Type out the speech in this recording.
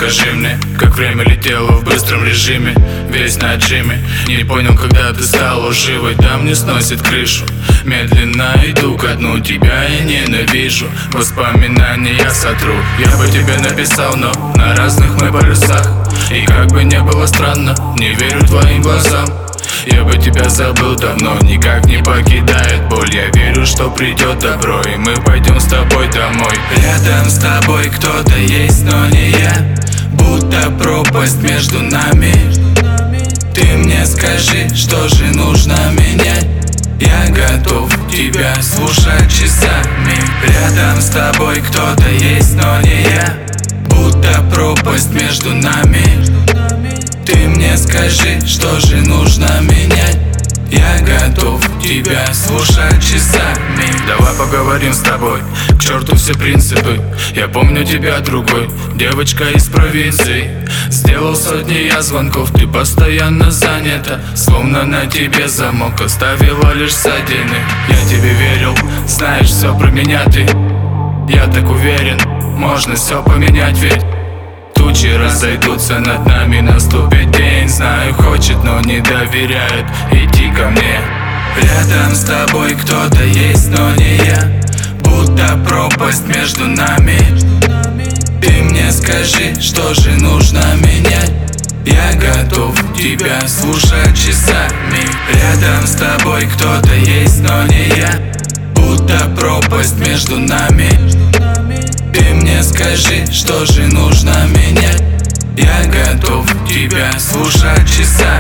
скажи мне, как время летело в быстром режиме, весь на отжиме. Не понял, когда ты стал лживой, да мне сносит крышу. Медленно иду ко дну, тебя я ненавижу. Воспоминания я сотру, я бы тебе написал, но на разных мы полюсах. И как бы не было странно, не верю твоим глазам. Я бы тебя забыл давно, никак не покидает боль. Я верю, что придет добро, и мы пойдем с тобой домой. Рядом с тобой кто-то есть, но не я. Будто пропасть между нами. Ты мне скажи, что же нужно менять. Я готов тебя слушать часами. Рядом с тобой кто-то есть, но не я. Будто пропасть между нами. Ты мне скажи, что же нужно менять. Я готов тебя слушать часами. Давай поговорим с тобой, к черту все принципы. Я помню тебя другой, девочка из провинции. Сделал сотни я звонков, ты постоянно занята. Словно на тебе замок, оставила лишь ссадины. Я тебе верил, знаешь все про меня ты. Я так уверен, можно все поменять, ведь тучи разойдутся над нами, наступит день. Знаю, хочет, но не доверяет, иди ко мне. Рядом с тобой кто-то есть, но не я. Будто пропасть между нами. Ты мне скажи, что же нужно менять. Я готов тебя слушать часами. Рядом с тобой кто-то есть, но не я. Будто пропасть между нами. Ты мне скажи, что же нужно менять. Я готов тебя слушать часами.